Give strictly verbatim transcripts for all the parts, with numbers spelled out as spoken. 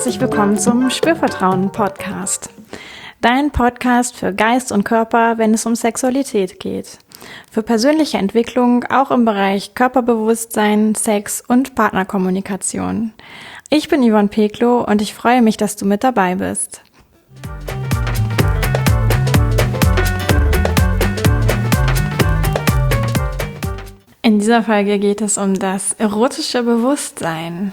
herzlich willkommen zum Spürvertrauen-Podcast. Dein Podcast für Geist und Körper, wenn es um Sexualität geht. Für persönliche Entwicklung auch im Bereich Körperbewusstsein, Sex und Partnerkommunikation. Ich bin Yvonne Peklo und ich freue mich, dass du mit dabei bist. In dieser Folge geht es um das erotische Bewusstsein.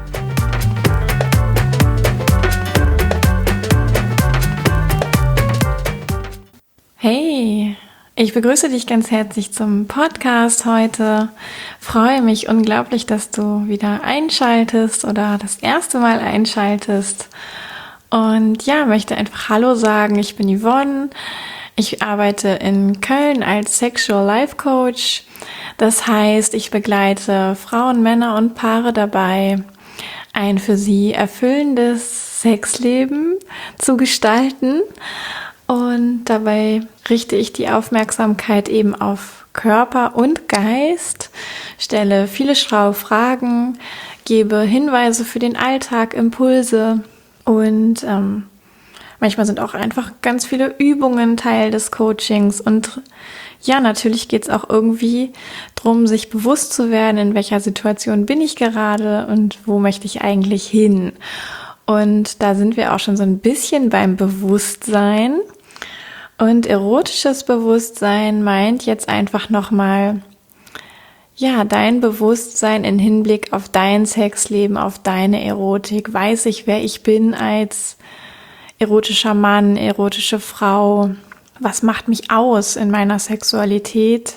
Hey, ich begrüße dich ganz herzlich zum Podcast heute. Freue mich unglaublich, dass du wieder einschaltest oder das erste Mal einschaltest. Und ja, möchte einfach Hallo sagen. Ich bin Yvonne. Ich arbeite in Köln als Sexual Life Coach. Das heißt, ich begleite Frauen, Männer und Paare dabei, ein für sie erfüllendes Sexleben zu gestalten. Und dabei richte ich die Aufmerksamkeit eben auf Körper und Geist, stelle viele schlaue Fragen, gebe Hinweise für den Alltag, Impulse und ähm, manchmal sind auch einfach ganz viele Übungen Teil des Coachings. Und ja, natürlich geht es auch irgendwie darum, sich bewusst zu werden, in welcher Situation bin ich gerade und wo möchte ich eigentlich hin. Und da sind wir auch schon so ein bisschen beim Bewusstsein. Und erotisches Bewusstsein meint jetzt einfach nochmal, ja, dein Bewusstsein in Hinblick auf dein Sexleben, auf deine Erotik. Weiß ich, wer ich bin als erotischer Mann, erotische Frau? Was macht mich aus in meiner Sexualität?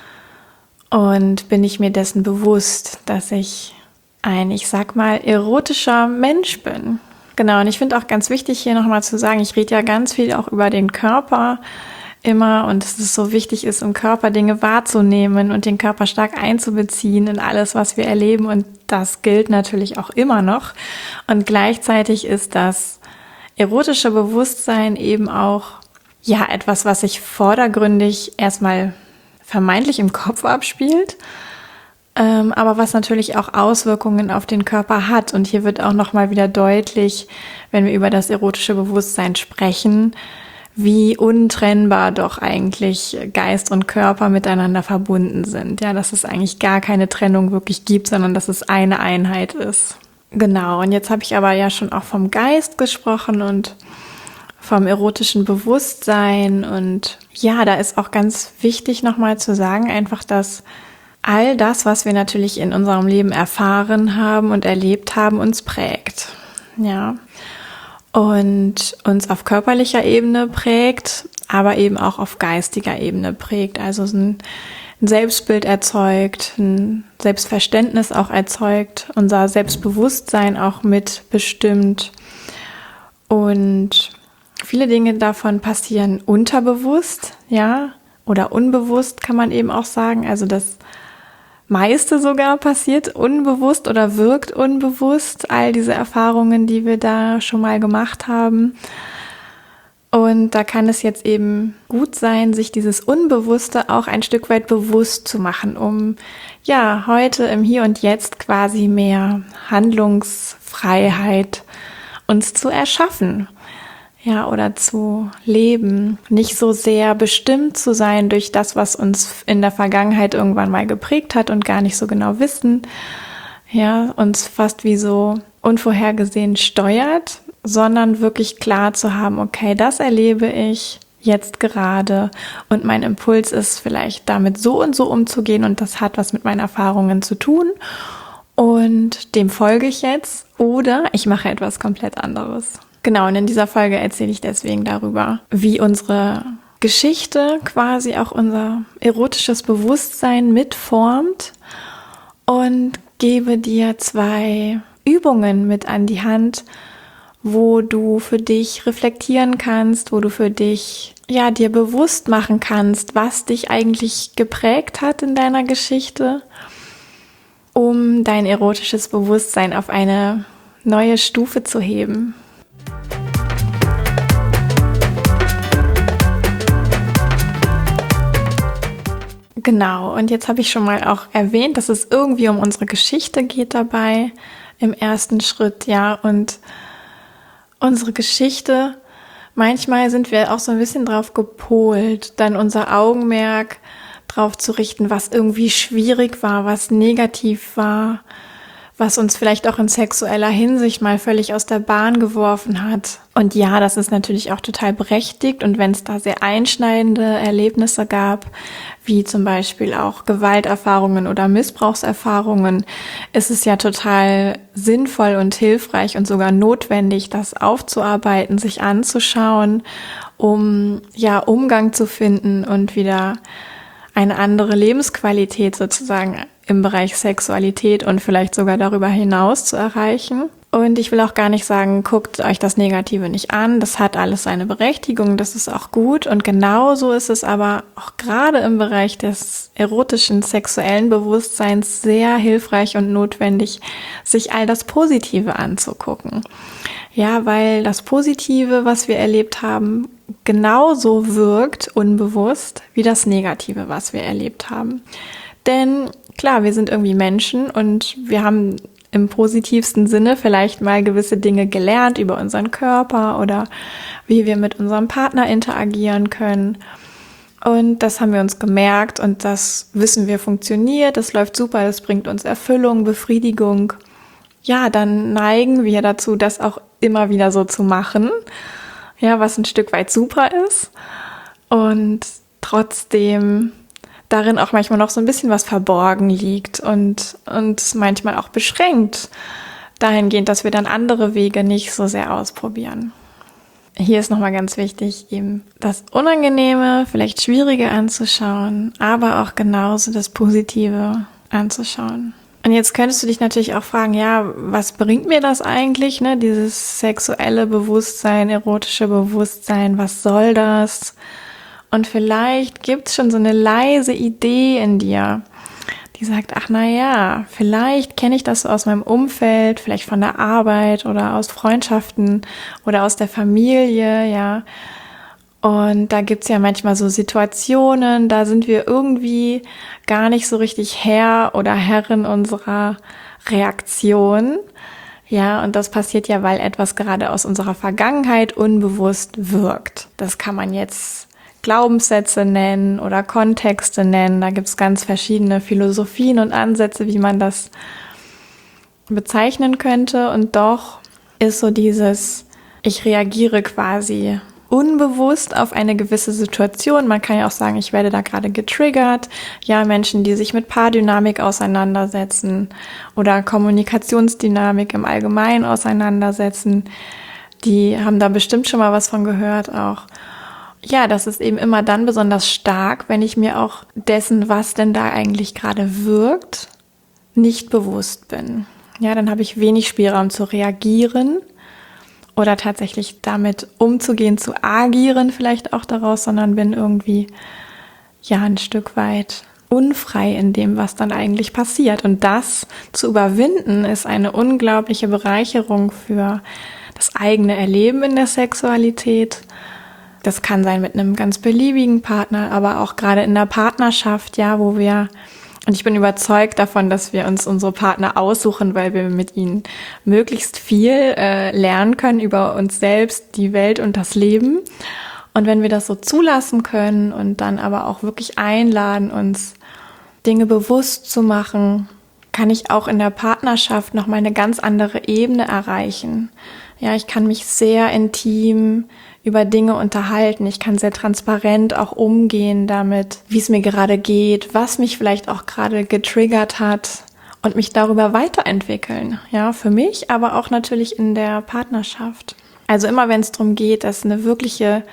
Und bin ich mir dessen bewusst, dass ich ein, ich sag mal, erotischer Mensch bin? Genau, und ich finde auch ganz wichtig hier nochmal zu sagen, ich rede ja ganz viel auch über den Körper immer und dass es so wichtig ist, im Körper Dinge wahrzunehmen und den Körper stark einzubeziehen in alles, was wir erleben, und das gilt natürlich auch immer noch. Und gleichzeitig ist das erotische Bewusstsein eben auch ja etwas, was sich vordergründig erstmal vermeintlich im Kopf abspielt, ähm, aber was natürlich auch Auswirkungen auf den Körper hat. Und hier wird auch nochmal wieder deutlich, wenn wir über das erotische Bewusstsein sprechen, wie untrennbar doch eigentlich Geist und Körper miteinander verbunden sind. Ja, dass es eigentlich gar keine Trennung wirklich gibt, sondern dass es eine Einheit ist. Genau, und jetzt habe ich aber ja schon auch vom Geist gesprochen und vom erotischen Bewusstsein. Und ja, da ist auch ganz wichtig nochmal zu sagen, einfach, dass all das, was wir natürlich in unserem Leben erfahren haben und erlebt haben, uns prägt. Ja, und uns auf körperlicher Ebene prägt, aber eben auch auf geistiger Ebene prägt. Also ein ein Selbstbild erzeugt, ein Selbstverständnis auch erzeugt, unser Selbstbewusstsein auch mitbestimmt. Und viele Dinge davon passieren unterbewusst, ja, oder unbewusst kann man eben auch sagen. Also das meiste sogar passiert unbewusst oder wirkt unbewusst, all diese Erfahrungen, die wir da schon mal gemacht haben. Und da kann es jetzt eben gut sein, sich dieses Unbewusste auch ein Stück weit bewusst zu machen, um ja heute im Hier und Jetzt quasi mehr Handlungsfreiheit uns zu erschaffen, ja, oder zu leben, nicht so sehr bestimmt zu sein durch das, was uns in der Vergangenheit irgendwann mal geprägt hat und gar nicht so genau wissen, ja, uns fast wie so unvorhergesehen steuert, sondern wirklich klar zu haben, okay, das erlebe ich jetzt gerade und mein Impuls ist vielleicht damit so und so umzugehen und das hat was mit meinen Erfahrungen zu tun und dem folge ich jetzt oder ich mache etwas komplett anderes. Genau, und in dieser Folge erzähle ich deswegen darüber, wie unsere Geschichte quasi auch unser erotisches Bewusstsein mitformt und gebe dir zwei Übungen mit an die Hand, wo du für dich reflektieren kannst, wo du für dich ja dir bewusst machen kannst, was dich eigentlich geprägt hat in deiner Geschichte, um dein erotisches Bewusstsein auf eine neue Stufe zu heben. Genau, und jetzt habe ich schon mal auch erwähnt, dass es irgendwie um unsere Geschichte geht dabei im ersten Schritt, ja, und unsere Geschichte, manchmal sind wir auch so ein bisschen drauf gepolt, dann unser Augenmerk drauf zu richten, was irgendwie schwierig war, was negativ war, was uns vielleicht auch in sexueller Hinsicht mal völlig aus der Bahn geworfen hat. Und ja, das ist natürlich auch total berechtigt. Und wenn es da sehr einschneidende Erlebnisse gab, wie zum Beispiel auch Gewalterfahrungen oder Missbrauchserfahrungen, ist es ja total sinnvoll und hilfreich und sogar notwendig, das aufzuarbeiten, sich anzuschauen, um ja Umgang zu finden und wieder eine andere Lebensqualität sozusagen im Bereich Sexualität und vielleicht sogar darüber hinaus zu erreichen. Und ich will auch gar nicht sagen, guckt euch das Negative nicht an. Das hat alles seine Berechtigung, das ist auch gut. Und genauso ist es aber auch gerade im Bereich des erotischen, sexuellen Bewusstseins sehr hilfreich und notwendig, sich all das Positive anzugucken. Ja, weil das Positive, was wir erlebt haben, genauso wirkt unbewusst wie das Negative, was wir erlebt haben. Denn klar, wir sind irgendwie Menschen und wir haben im positivsten Sinne vielleicht mal gewisse Dinge gelernt über unseren Körper oder wie wir mit unserem Partner interagieren können. Und das haben wir uns gemerkt und das wissen wir funktioniert, das läuft super, das bringt uns Erfüllung, Befriedigung. Ja, dann neigen wir dazu, das auch immer wieder so zu machen. Ja, was ein Stück weit super ist und trotzdem darin auch manchmal noch so ein bisschen was verborgen liegt und uns manchmal auch beschränkt, dahingehend, dass wir dann andere Wege nicht so sehr ausprobieren. Hier ist nochmal ganz wichtig, eben das Unangenehme, vielleicht Schwierige anzuschauen, aber auch genauso das Positive anzuschauen. Und jetzt könntest du dich natürlich auch fragen, ja, was bringt mir das eigentlich, ne? Dieses sexuelle Bewusstsein, erotische Bewusstsein, was soll das? Und vielleicht gibt's schon so eine leise Idee in dir, die sagt, ach na ja, vielleicht kenne ich das so aus meinem Umfeld, vielleicht von der Arbeit oder aus Freundschaften oder aus der Familie, ja. Und da gibt's ja manchmal so Situationen, da sind wir irgendwie gar nicht so richtig Herr oder Herrin unserer Reaktion. Ja, und das passiert ja, weil etwas gerade aus unserer Vergangenheit unbewusst wirkt. Das kann man jetzt Glaubenssätze nennen oder Kontexte nennen. Da gibt's ganz verschiedene Philosophien und Ansätze, wie man das bezeichnen könnte. Und doch ist so dieses, ich reagiere quasi unbewusst auf eine gewisse Situation. Man kann ja auch sagen, ich werde da gerade getriggert. Ja, Menschen, die sich mit Paardynamik auseinandersetzen oder Kommunikationsdynamik im Allgemeinen auseinandersetzen, die haben da bestimmt schon mal was von gehört auch. Ja, das ist eben immer dann besonders stark, wenn ich mir auch dessen, was denn da eigentlich gerade wirkt, nicht bewusst bin. Ja, dann habe ich wenig Spielraum zu reagieren oder tatsächlich damit umzugehen, zu agieren vielleicht auch daraus, sondern bin irgendwie ja ein Stück weit unfrei in dem, was dann eigentlich passiert. Und das zu überwinden, ist eine unglaubliche Bereicherung für das eigene Erleben in der Sexualität. Das kann sein mit einem ganz beliebigen Partner, aber auch gerade in der Partnerschaft, ja, wo wir, und ich bin überzeugt davon, dass wir uns unsere Partner aussuchen, weil wir mit ihnen möglichst viel äh, lernen können über uns selbst, die Welt und das Leben. Und wenn wir das so zulassen können und dann aber auch wirklich einladen, uns Dinge bewusst zu machen, kann ich auch in der Partnerschaft nochmal eine ganz andere Ebene erreichen. Ja, ich kann mich sehr intim über Dinge unterhalten. Ich kann sehr transparent auch umgehen damit, wie es mir gerade geht, was mich vielleicht auch gerade getriggert hat und mich darüber weiterentwickeln. Ja, für mich, aber auch natürlich in der Partnerschaft. Also immer wenn es darum geht, dass eine wirkliche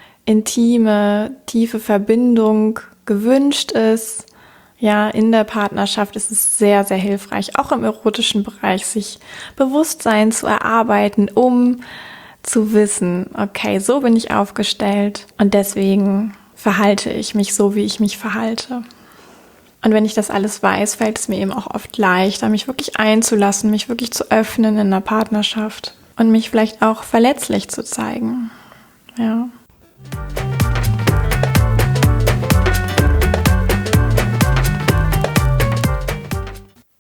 intime, tiefe Verbindung gewünscht ist, ja, in der Partnerschaft ist es sehr, sehr hilfreich, auch im erotischen Bereich, sich Bewusstsein zu erarbeiten, um zu wissen, okay, so bin ich aufgestellt und deswegen verhalte ich mich so, wie ich mich verhalte. Und wenn ich das alles weiß, fällt es mir eben auch oft leichter, mich wirklich einzulassen, mich wirklich zu öffnen in der Partnerschaft und mich vielleicht auch verletzlich zu zeigen. Ja.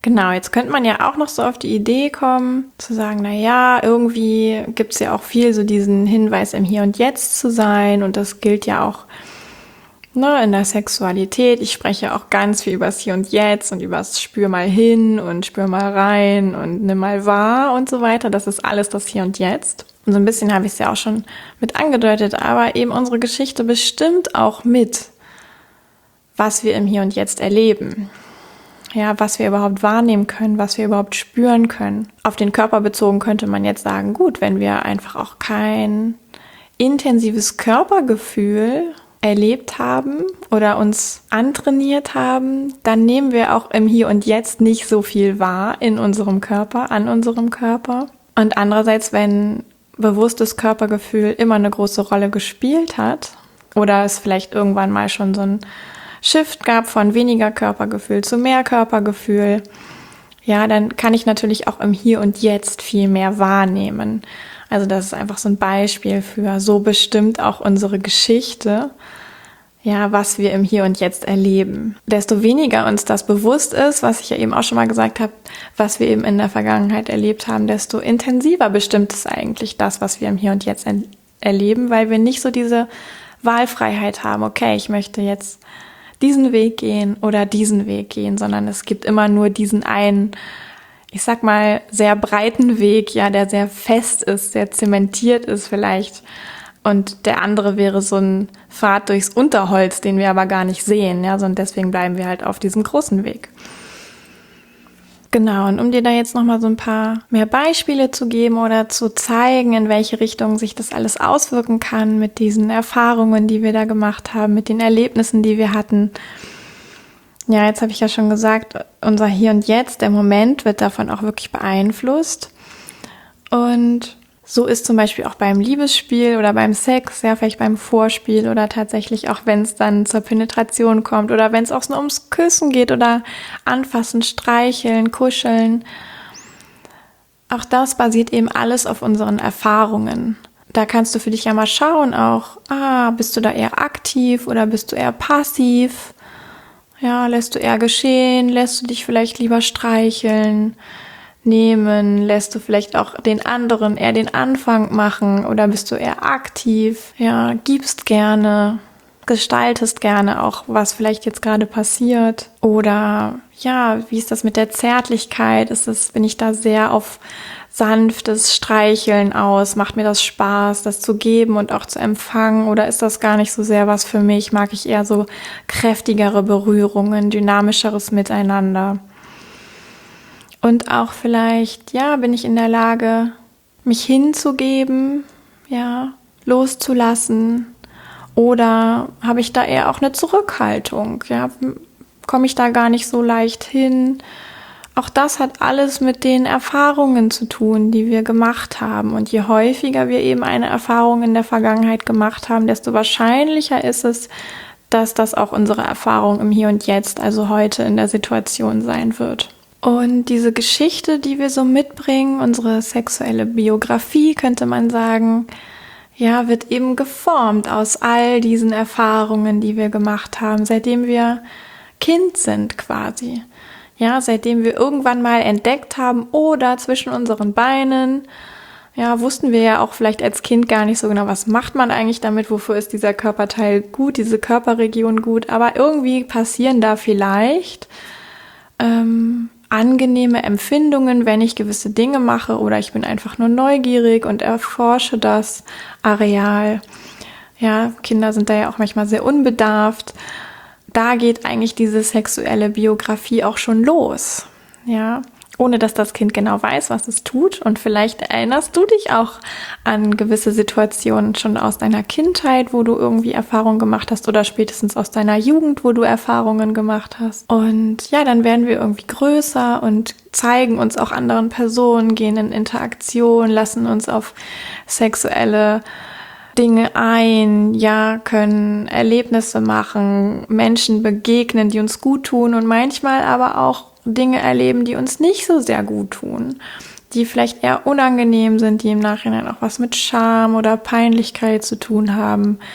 Genau, jetzt könnte man ja auch noch so auf die Idee kommen, zu sagen, na ja, irgendwie gibt's ja auch viel so diesen Hinweis, im Hier und Jetzt zu sein, und das gilt ja auch, ne, in der Sexualität. Ich spreche auch ganz viel über das Hier und Jetzt und über das Spür mal hin und Spür mal rein und nimm mal wahr und so weiter. Das ist alles das Hier und Jetzt. Und so ein bisschen habe ich es ja auch schon mit angedeutet, aber eben unsere Geschichte bestimmt auch mit, was wir im Hier und Jetzt erleben. Ja, was wir überhaupt wahrnehmen können, was wir überhaupt spüren können. Auf den Körper bezogen könnte man jetzt sagen, gut, wenn wir einfach auch kein intensives Körpergefühl erlebt haben oder uns antrainiert haben, dann nehmen wir auch im Hier und Jetzt nicht so viel wahr in unserem Körper, an unserem Körper. Und andererseits, wenn bewusstes Körpergefühl immer eine große Rolle gespielt hat oder es vielleicht irgendwann mal schon so ein Shift gab von weniger Körpergefühl zu mehr Körpergefühl, ja, dann kann ich natürlich auch im Hier und Jetzt viel mehr wahrnehmen. Also das ist einfach so ein Beispiel für so bestimmt auch unsere Geschichte, ja, was wir im Hier und Jetzt erleben. Desto weniger uns das bewusst ist, was ich ja eben auch schon mal gesagt habe, was wir eben in der Vergangenheit erlebt haben, desto intensiver bestimmt es eigentlich das, was wir im Hier und Jetzt erleben, weil wir nicht so diese Wahlfreiheit haben, okay, ich möchte jetzt diesen Weg gehen oder diesen Weg gehen, sondern es gibt immer nur diesen einen, ich sag mal, sehr breiten Weg, ja, der sehr fest ist, sehr zementiert ist vielleicht. Und der andere wäre so ein Pfad durchs Unterholz, den wir aber gar nicht sehen, ja, sondern deswegen bleiben wir halt auf diesem großen Weg. Genau, und um dir da jetzt nochmal so ein paar mehr Beispiele zu geben oder zu zeigen, in welche Richtung sich das alles auswirken kann mit diesen Erfahrungen, die wir da gemacht haben, mit den Erlebnissen, die wir hatten. Ja, jetzt habe ich ja schon gesagt, unser Hier und Jetzt, der Moment, wird davon auch wirklich beeinflusst. Und so ist zum Beispiel auch beim Liebesspiel oder beim Sex, ja, vielleicht beim Vorspiel oder tatsächlich auch, wenn es dann zur Penetration kommt oder wenn es auch nur ums Küssen geht oder anfassen, streicheln, kuscheln. Auch das basiert eben alles auf unseren Erfahrungen. Da kannst du für dich ja mal schauen auch, ah, bist du da eher aktiv oder bist du eher passiv? Ja, lässt du eher geschehen, lässt du dich vielleicht lieber streicheln, nehmen, lässt du vielleicht auch den anderen eher den Anfang machen oder bist du eher aktiv, ja, gibst gerne, gestaltest gerne auch, was vielleicht jetzt gerade passiert oder ja, wie ist das mit der Zärtlichkeit, ist es, bin ich da sehr auf sanftes Streicheln aus, macht mir das Spaß, das zu geben und auch zu empfangen oder ist das gar nicht so sehr was für mich, mag ich eher so kräftigere Berührungen, dynamischeres Miteinander. Und auch vielleicht, ja, bin ich in der Lage, mich hinzugeben, ja, loszulassen. Oder habe ich da eher auch eine Zurückhaltung, ja, komme ich da gar nicht so leicht hin. Auch das hat alles mit den Erfahrungen zu tun, die wir gemacht haben. Und je häufiger wir eben eine Erfahrung in der Vergangenheit gemacht haben, desto wahrscheinlicher ist es, dass das auch unsere Erfahrung im Hier und Jetzt, also heute in der Situation sein wird. Und diese Geschichte, die wir so mitbringen, unsere sexuelle Biografie, könnte man sagen, ja, wird eben geformt aus all diesen Erfahrungen, die wir gemacht haben, seitdem wir Kind sind quasi. Ja, seitdem wir irgendwann mal entdeckt haben, oder zwischen unseren Beinen, ja, wussten wir ja auch vielleicht als Kind gar nicht so genau, was macht man eigentlich damit, wofür ist dieser Körperteil gut, diese Körperregion gut, aber irgendwie passieren da vielleicht ähm, angenehme Empfindungen, wenn ich gewisse Dinge mache oder ich bin einfach nur neugierig und erforsche das Areal. Ja, Kinder sind da ja auch manchmal sehr unbedarft. Da geht eigentlich diese sexuelle Biografie auch schon los, ja, ohne dass das Kind genau weiß, was es tut. Und vielleicht erinnerst du dich auch an gewisse Situationen schon aus deiner Kindheit, wo du irgendwie Erfahrungen gemacht hast oder spätestens aus deiner Jugend, wo du Erfahrungen gemacht hast. Und ja, dann werden wir irgendwie größer und zeigen uns auch anderen Personen, gehen in Interaktion, lassen uns auf sexuelle Dinge ein, ja, können Erlebnisse machen, Menschen begegnen, die uns gut tun und manchmal aber auch Dinge erleben, die uns nicht so sehr gut tun, die vielleicht eher unangenehm sind, die im Nachhinein auch was mit Scham oder Peinlichkeit zu tun haben.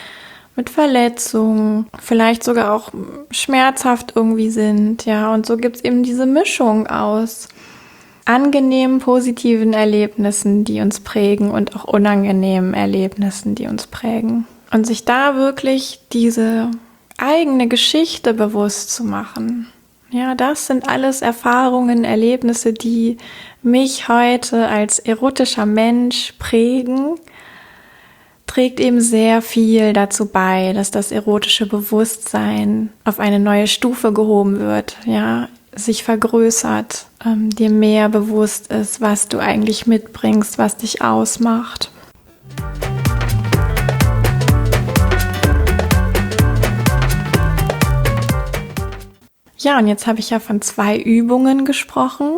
mit Verletzungen, vielleicht sogar auch schmerzhaft irgendwie sind, ja, und so gibt's eben diese Mischung aus angenehmen, positiven Erlebnissen, die uns prägen und auch unangenehmen Erlebnissen, die uns prägen. Und sich da wirklich diese eigene Geschichte bewusst zu machen. Ja, das sind alles Erfahrungen, Erlebnisse, die mich heute als erotischer Mensch prägen, trägt eben sehr viel dazu bei, dass das erotische Bewusstsein auf eine neue Stufe gehoben wird, ja, sich vergrößert, ähm, dir mehr bewusst ist, was du eigentlich mitbringst, was dich ausmacht. Ja, und jetzt habe ich ja von zwei Übungen gesprochen.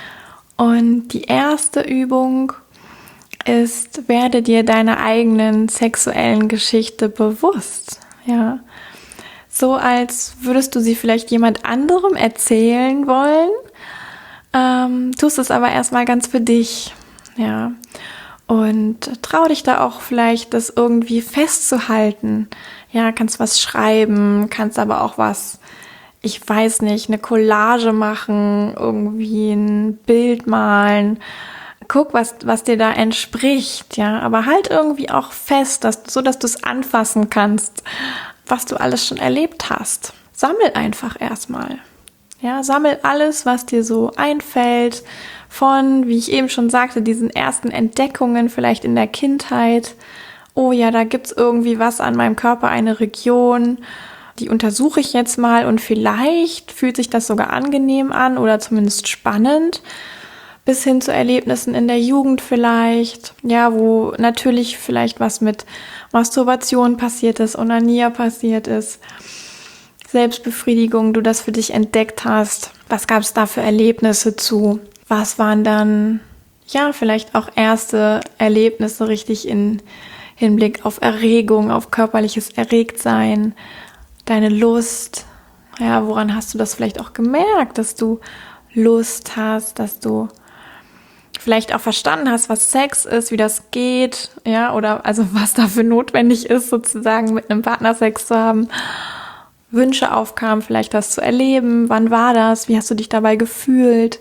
Und die erste Übung ist, werde dir deiner eigenen sexuellen Geschichte bewusst. Ja, so als würdest du sie vielleicht jemand anderem erzählen wollen, ähm, tust es aber erstmal ganz für dich. Ja, und trau dich da auch vielleicht, das irgendwie festzuhalten. Ja, kannst was schreiben, kannst aber auch was, ich weiß nicht, eine Collage machen, irgendwie ein Bild malen. Guck, was, was dir da entspricht, ja. Aber halt irgendwie auch fest, dass, so dass du es anfassen kannst, was du alles schon erlebt hast. Sammel einfach erstmal. Ja, sammel alles, was dir so einfällt, von, wie ich eben schon sagte, diesen ersten Entdeckungen vielleicht in der Kindheit. Oh ja, da gibt's irgendwie was an meinem Körper, eine Region, die untersuche ich jetzt mal und vielleicht fühlt sich das sogar angenehm an oder zumindest spannend, bis hin zu Erlebnissen in der Jugend vielleicht, ja, wo natürlich vielleicht was mit Masturbation passiert ist, Onanier passiert ist, Selbstbefriedigung, du das für dich entdeckt hast. Was gab es da für Erlebnisse zu? Was waren dann, ja, vielleicht auch erste Erlebnisse richtig in Hinblick auf Erregung, auf körperliches Erregtsein, deine Lust, ja, woran hast du das vielleicht auch gemerkt, dass du Lust hast, dass du vielleicht auch verstanden hast, was Sex ist, wie das geht, ja, oder also was dafür notwendig ist, sozusagen mit einem Partner Sex zu haben, Wünsche aufkamen, vielleicht das zu erleben, wann war das, wie hast du dich dabei gefühlt,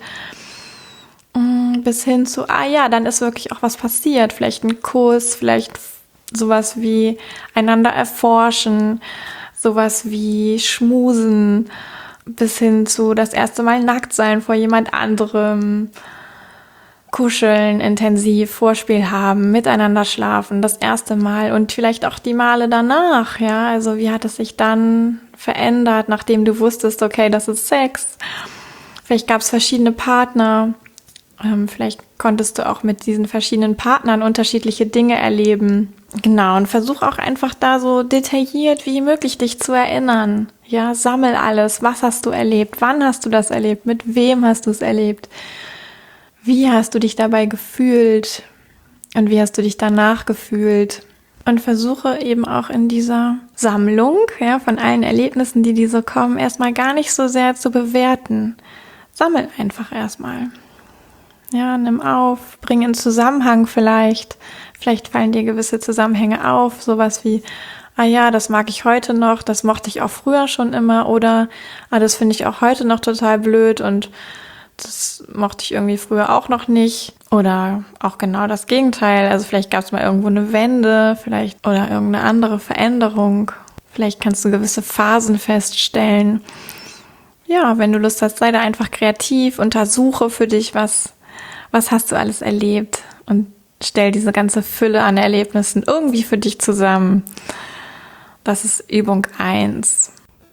bis hin zu, ah ja, dann ist wirklich auch was passiert, vielleicht ein Kuss, vielleicht sowas wie einander erforschen, sowas wie Schmusen, bis hin zu das erste Mal nackt sein vor jemand anderem, kuscheln, intensiv, Vorspiel haben, miteinander schlafen, das erste Mal und vielleicht auch die Male danach, ja, also wie hat es sich dann verändert, nachdem du wusstest, okay, das ist Sex, vielleicht gab es verschiedene Partner, ähm, vielleicht konntest du auch mit diesen verschiedenen Partnern unterschiedliche Dinge erleben. Genau, und versuch auch einfach da so detailliert wie möglich dich zu erinnern. Ja, sammel alles. Was hast du erlebt? Wann hast du das erlebt? Mit wem hast du es erlebt? Wie hast du dich dabei gefühlt? Und wie hast du dich danach gefühlt? Und versuche eben auch in dieser Sammlung, ja, von allen Erlebnissen, die dir so kommen, erstmal gar nicht so sehr zu bewerten. Sammel einfach erstmal. Ja, nimm auf, bring in Zusammenhang vielleicht. Vielleicht fallen dir gewisse Zusammenhänge auf, sowas wie, ah ja, das mag ich heute noch, das mochte ich auch früher schon immer oder, ah, das finde ich auch heute noch total blöd und das mochte ich irgendwie früher auch noch nicht. Oder auch genau das Gegenteil, also vielleicht gab es mal irgendwo eine Wende, vielleicht oder irgendeine andere Veränderung. Vielleicht kannst du gewisse Phasen feststellen. Ja, wenn du Lust hast, sei da einfach kreativ, untersuche für dich, was Was hast du alles erlebt und stell diese ganze Fülle an Erlebnissen irgendwie für dich zusammen. Das ist Übung eins.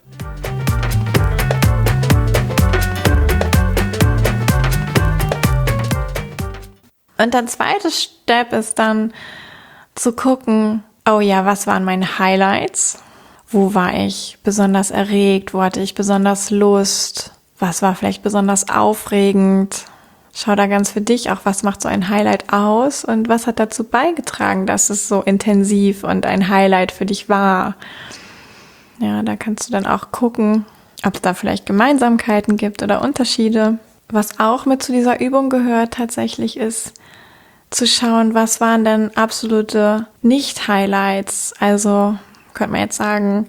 Und der zweite Step ist dann zu gucken, oh ja, was waren meine Highlights? Wo war ich besonders erregt? Wo hatte ich besonders Lust? Was war vielleicht besonders aufregend? Schau da ganz für dich auch, was macht so ein Highlight aus und was hat dazu beigetragen, dass es so intensiv und ein Highlight für dich war. Ja, da kannst du dann auch gucken, ob es da vielleicht Gemeinsamkeiten gibt oder Unterschiede. Was auch mit zu dieser Übung gehört tatsächlich ist, zu schauen, was waren denn absolute Nicht-Highlights, also könnte man jetzt sagen,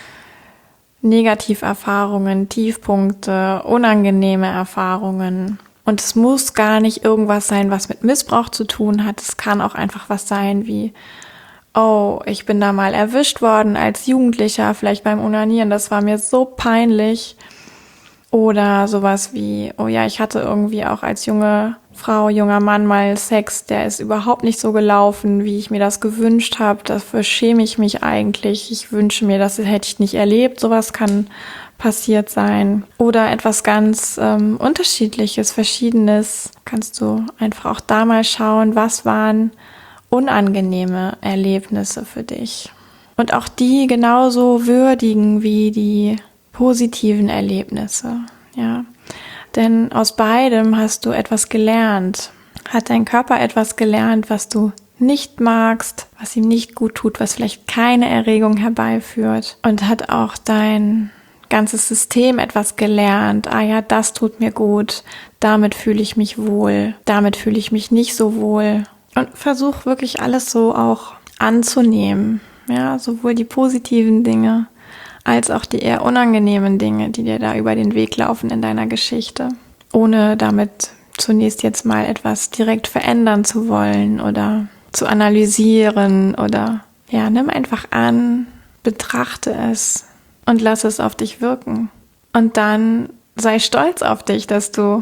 Negativerfahrungen, Tiefpunkte, unangenehme Erfahrungen. Und es muss gar nicht irgendwas sein, was mit Missbrauch zu tun hat. Es kann auch einfach was sein wie, oh, ich bin da mal erwischt worden als Jugendlicher, vielleicht beim Onanieren, das war mir so peinlich. Oder sowas wie, oh ja, ich hatte irgendwie auch als junge Frau, junger Mann mal Sex, der ist überhaupt nicht so gelaufen, wie ich mir das gewünscht habe. Dafür schäme ich mich eigentlich. Ich wünsche mir, das hätte ich nicht erlebt. Sowas kann passiert sein. Oder etwas ganz ähm, Unterschiedliches, Verschiedenes. Kannst du einfach auch da mal schauen, was waren unangenehme Erlebnisse für dich. Und auch die genauso würdigen wie die positiven Erlebnisse, ja. Denn aus beidem hast du etwas gelernt. Hat dein Körper etwas gelernt, was du nicht magst, was ihm nicht gut tut, was vielleicht keine Erregung herbeiführt. Und hat auch dein ganzes System etwas gelernt. Ah ja, das tut mir gut, damit fühle ich mich wohl, damit fühle ich mich nicht so wohl. Und versuch wirklich alles so auch anzunehmen. Ja, sowohl die positiven Dinge als auch die eher unangenehmen Dinge, die dir da über den Weg laufen in deiner Geschichte, ohne damit zunächst jetzt mal etwas direkt verändern zu wollen oder zu analysieren oder ja, nimm einfach an, betrachte es und lass es auf dich wirken. Und dann sei stolz auf dich, dass du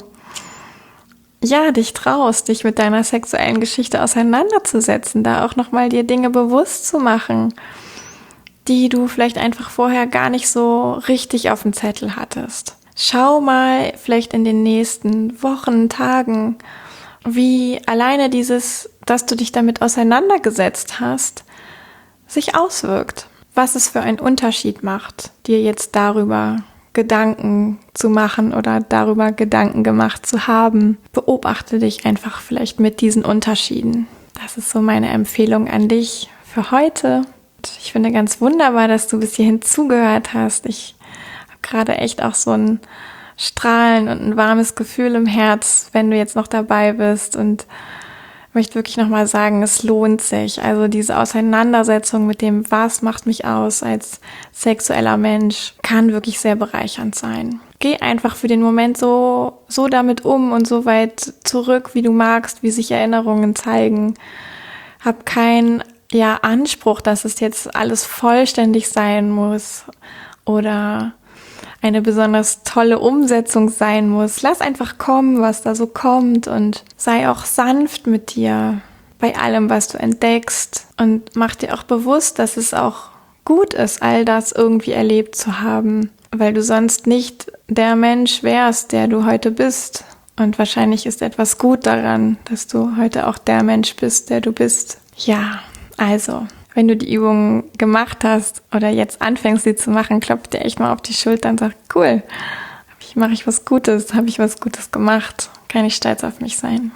ja, dich traust, dich mit deiner sexuellen Geschichte auseinanderzusetzen, da auch nochmal dir Dinge bewusst zu machen, die du vielleicht einfach vorher gar nicht so richtig auf dem Zettel hattest. Schau mal vielleicht in den nächsten Wochen, Tagen, wie alleine dieses, dass du dich damit auseinandergesetzt hast, sich auswirkt. Was es für einen Unterschied macht, dir jetzt darüber Gedanken zu machen oder darüber Gedanken gemacht zu haben. Beobachte dich einfach vielleicht mit diesen Unterschieden. Das ist so meine Empfehlung an dich für heute. Ich finde ganz wunderbar, dass du bis hierhin zugehört hast. Ich habe gerade echt auch so ein Strahlen und ein warmes Gefühl im Herz, wenn du jetzt noch dabei bist, und möchte wirklich nochmal sagen, es lohnt sich. Also diese Auseinandersetzung mit dem, was macht mich aus als sexueller Mensch, kann wirklich sehr bereichernd sein. Geh einfach für den Moment so, so damit um und so weit zurück, wie du magst, wie sich Erinnerungen zeigen. Hab keinen ja, Anspruch, dass es jetzt alles vollständig sein muss oder eine besonders tolle Umsetzung sein muss. Lass einfach kommen, was da so kommt, und sei auch sanft mit dir bei allem, was du entdeckst, und mach dir auch bewusst, dass es auch gut ist, all das irgendwie erlebt zu haben, weil du sonst nicht der Mensch wärst, der du heute bist. Und wahrscheinlich ist etwas gut daran, dass du heute auch der Mensch bist, der du bist. Ja, also, wenn du die Übungen gemacht hast oder jetzt anfängst, sie zu machen, klopf dir echt mal auf die Schulter und sag, cool, mache ich was Gutes, habe ich was Gutes gemacht, kann ich stolz auf mich sein.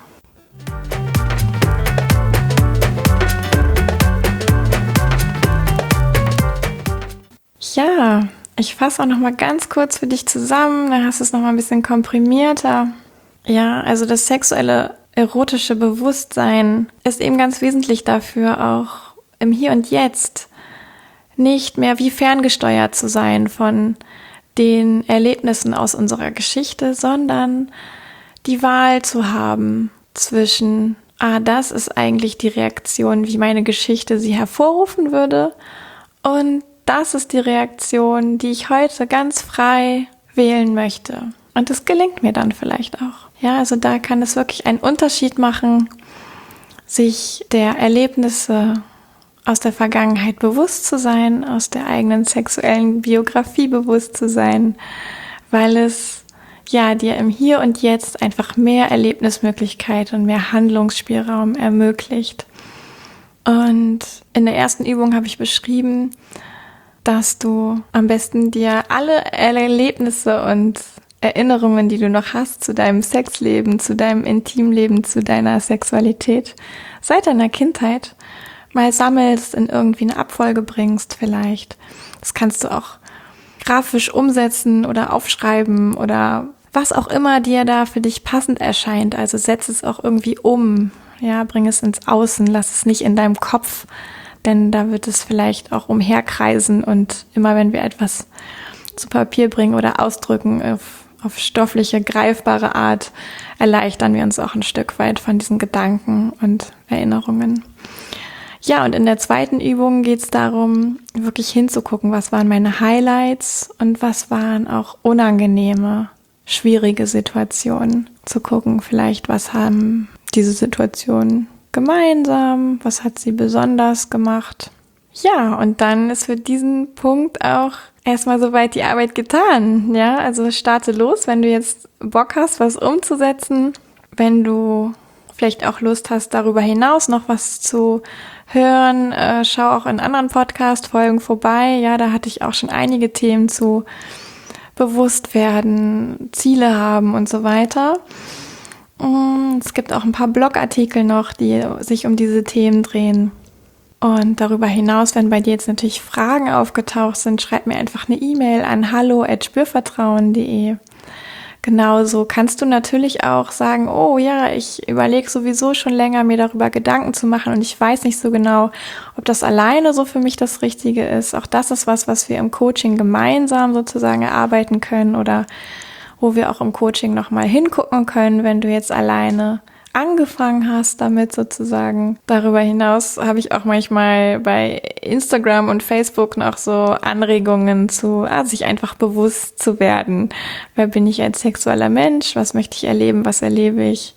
Ja, ich fasse auch noch mal ganz kurz für dich zusammen, dann hast du es noch mal ein bisschen komprimierter. Ja, also das sexuelle erotische Bewusstsein ist eben ganz wesentlich dafür, auch im Hier und Jetzt nicht mehr wie ferngesteuert zu sein von den Erlebnissen aus unserer Geschichte, sondern die Wahl zu haben zwischen, ah, das ist eigentlich die Reaktion, wie meine Geschichte sie hervorrufen würde, und das ist die Reaktion, die ich heute ganz frei wählen möchte. Und das gelingt mir dann vielleicht auch. Ja, also da kann es wirklich einen Unterschied machen, sich der Erlebnisse aus der Vergangenheit bewusst zu sein, aus der eigenen sexuellen Biografie bewusst zu sein, weil es ja dir im Hier und Jetzt einfach mehr Erlebnismöglichkeit und mehr Handlungsspielraum ermöglicht. Und in der ersten Übung habe ich beschrieben, dass du am besten dir alle Erlebnisse und Erinnerungen, die du noch hast zu deinem Sexleben, zu deinem Intimleben, zu deiner Sexualität seit deiner Kindheit mal sammelst, in irgendwie eine Abfolge bringst vielleicht. Das kannst du auch grafisch umsetzen oder aufschreiben oder was auch immer dir da für dich passend erscheint. Also setz es auch irgendwie um, ja, bring es ins Außen, lass es nicht in deinem Kopf denn da wird es vielleicht auch umherkreisen und immer wenn wir etwas zu Papier bringen oder ausdrücken auf, auf stoffliche, greifbare Art, erleichtern wir uns auch ein Stück weit von diesen Gedanken und Erinnerungen. Ja, und in der zweiten Übung geht es darum, wirklich hinzugucken, was waren meine Highlights und was waren auch unangenehme, schwierige Situationen. Zu gucken, vielleicht, was haben diese Situationen gemeinsam, was hat sie besonders gemacht. Ja, und dann ist für diesen Punkt auch erstmal soweit die Arbeit getan. Ja, also starte los, wenn du jetzt Bock hast, was umzusetzen, wenn du vielleicht auch Lust hast, darüber hinaus noch was zu hören, äh, schau auch in anderen Podcast-Folgen vorbei. Ja, da hatte ich auch schon einige Themen zu Bewusstwerden, Ziele haben und so weiter. Und es gibt auch ein paar Blogartikel noch, die sich um diese Themen drehen. Und darüber hinaus, wenn bei dir jetzt natürlich Fragen aufgetaucht sind, schreib mir einfach eine E-Mail an hallo at spürvertrauen punkt de. Genauso kannst du natürlich auch sagen, oh ja, ich überlege sowieso schon länger, mir darüber Gedanken zu machen und ich weiß nicht so genau, ob das alleine so für mich das Richtige ist. Auch das ist was, was wir im Coaching gemeinsam sozusagen erarbeiten können oder wo wir auch im Coaching nochmal hingucken können, wenn du jetzt alleine angefangen hast damit sozusagen. Darüber hinaus habe ich auch manchmal bei Instagram und Facebook noch so Anregungen zu, ah, sich einfach bewusst zu werden. Wer bin ich als sexueller Mensch? Was möchte ich erleben? Was erlebe ich?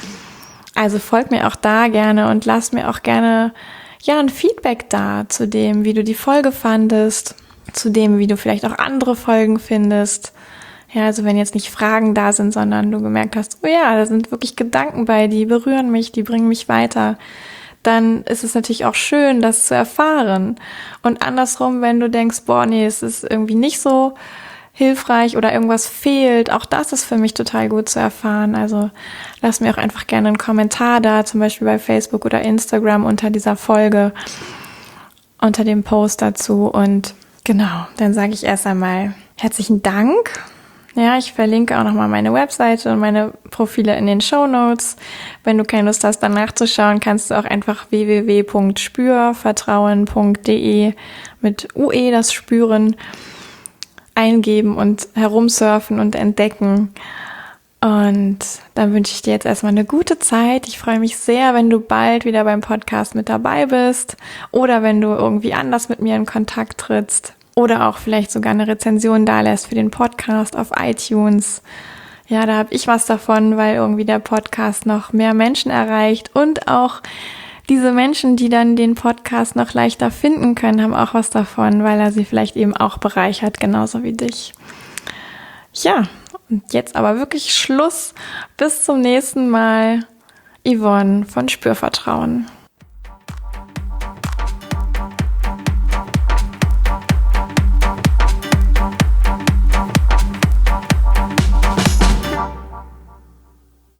Also folg mir auch da gerne und lass mir auch gerne ja ein Feedback da zu dem, wie du die Folge fandest, zu dem, wie du vielleicht auch andere Folgen findest. Ja, also wenn jetzt nicht Fragen da sind, sondern du gemerkt hast, oh ja, da sind wirklich Gedanken bei, die berühren mich, die bringen mich weiter, dann ist es natürlich auch schön, das zu erfahren. Und andersrum, wenn du denkst, boah, nee, es ist irgendwie nicht so hilfreich oder irgendwas fehlt, auch das ist für mich total gut zu erfahren. Also lass mir auch einfach gerne einen Kommentar da, zum Beispiel bei Facebook oder Instagram unter dieser Folge, unter dem Post dazu. Und genau, dann sage ich erst einmal herzlichen Dank. Ja, ich verlinke auch nochmal meine Webseite und meine Profile in den Shownotes. Wenn du keine Lust hast, dann nachzuschauen, kannst du auch einfach w w w punkt spürvertrauen punkt de mit U E, das Spüren, eingeben und herumsurfen und entdecken. Und dann wünsche ich dir jetzt erstmal eine gute Zeit. Ich freue mich sehr, wenn du bald wieder beim Podcast mit dabei bist oder wenn du irgendwie anders mit mir in Kontakt trittst. Oder auch vielleicht sogar eine Rezension dalässt für den Podcast auf iTunes. Ja, da habe ich was davon, weil irgendwie der Podcast noch mehr Menschen erreicht. Und auch diese Menschen, die dann den Podcast noch leichter finden können, haben auch was davon, weil er sie vielleicht eben auch bereichert, genauso wie dich. Ja, und jetzt aber wirklich Schluss. Bis zum nächsten Mal. Yvonne von Spürvertrauen.